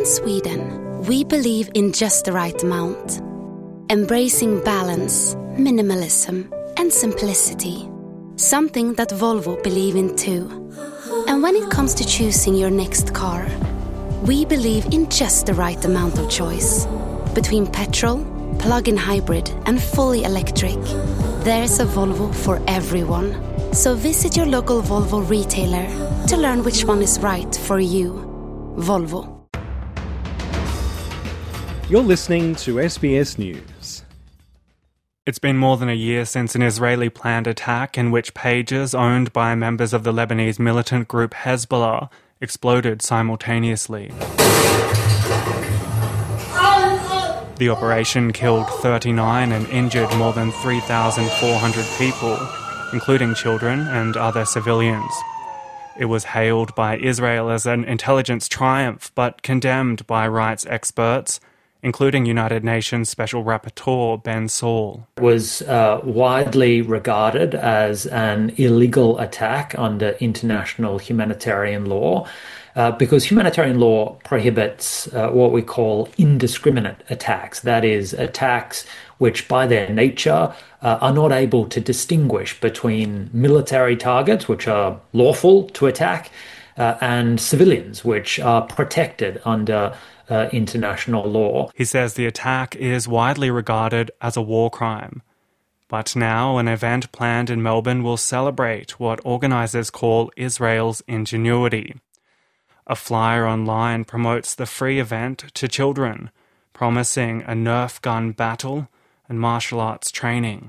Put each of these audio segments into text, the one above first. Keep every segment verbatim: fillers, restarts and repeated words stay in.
In Sweden, we believe in just the right amount, embracing balance, minimalism, and simplicity. Something that Volvo believe in too. And when it comes to choosing your next car, we believe in just the right amount of choice. Between petrol, plug-in hybrid, and fully electric, there's a Volvo for everyone. So visit your local Volvo retailer to learn which one is right for you. Volvo. You're listening to S B S News. It's been more than a year since an Israeli planned attack in which pages owned by members of the Lebanese militant group Hezbollah exploded simultaneously. The operation killed thirty-nine and injured more than three thousand four hundred people, including children and other civilians. It was hailed by Israel as an intelligence triumph, but condemned by rights experts, including United Nations Special Rapporteur Ben Saul. It was uh, widely regarded as an illegal attack under international humanitarian law, uh, because humanitarian law prohibits uh, what we call indiscriminate attacks. That is, attacks which by their nature uh, are not able to distinguish between military targets, which are lawful to attack, uh, and civilians, which are protected under Uh, international law. He says the attack is widely regarded as a war crime. But now an event planned in Melbourne will celebrate what organisers call Israel's ingenuity. A flyer online promotes the free event to children, promising a Nerf gun battle and martial arts training.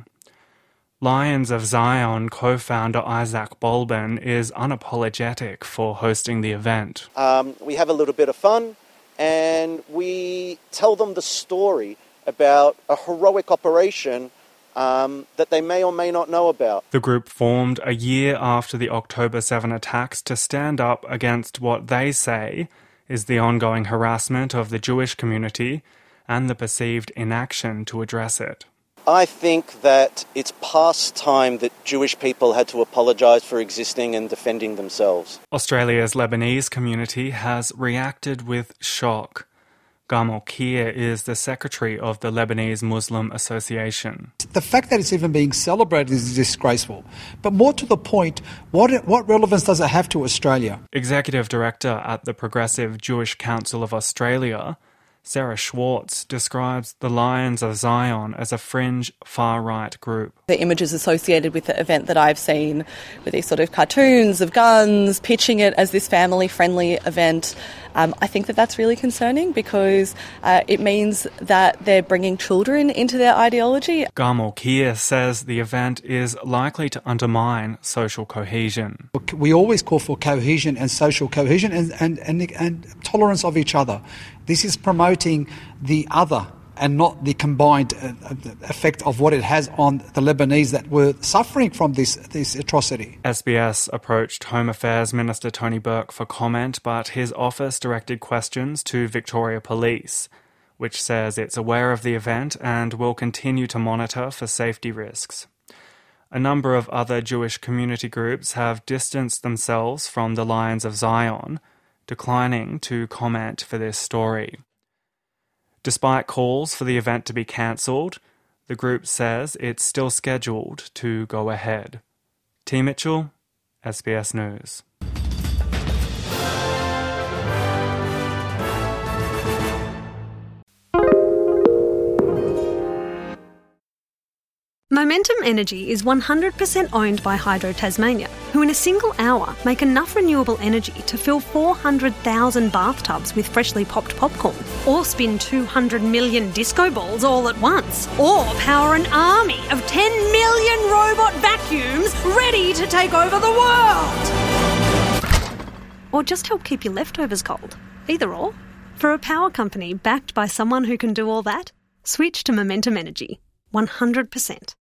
Lions of Zion co-founder Isaac Bolben is unapologetic for hosting the event. Um, we have a little bit of fun, and we tell them the story about a heroic operation um, that they may or may not know about. The group formed a year after the October seventh attacks to stand up against what they say is the ongoing harassment of the Jewish community and the perceived inaction to address it. I think that it's past time that Jewish people had to apologise for existing and defending themselves. Australia's Lebanese community has reacted with shock. Gamal Kier is the secretary of the Lebanese Muslim Association. The fact that it's even being celebrated is disgraceful. But more to the point, what what relevance does it have to Australia? Executive Director at the Progressive Jewish Council of Australia, Sarah Schwartz, describes the Lions of Zion as a fringe far-right group. The images associated with the event that I've seen, with these sort of cartoons of guns, pitching it as this family-friendly event, um, I think that that's really concerning because uh, it means that they're bringing children into their ideology. Gamal Kier says the event is likely to undermine social cohesion. We always call for cohesion and social cohesion and, and, and, and tolerance of each other. This is promoting the other and not the combined uh, effect of what it has on the Lebanese that were suffering from this, this atrocity. S B S approached Home Affairs Minister Tony Burke for comment, but his office directed questions to Victoria Police, which says it's aware of the event and will continue to monitor for safety risks. A number of other Jewish community groups have distanced themselves from the Lions of Zion, declining to comment for this story. Despite calls for the event to be cancelled, the group says it's still scheduled to go ahead. T. Mitchell, S B S News. Momentum Energy is one hundred percent owned by Hydro Tasmania, who in a single hour make enough renewable energy to fill four hundred thousand bathtubs with freshly popped popcorn, or spin two hundred million disco balls all at once, or power an army of ten million robot vacuums ready to take over the world. Or just help keep your leftovers cold. Either or. For a power company backed by someone who can do all that, switch to Momentum Energy. one hundred percent.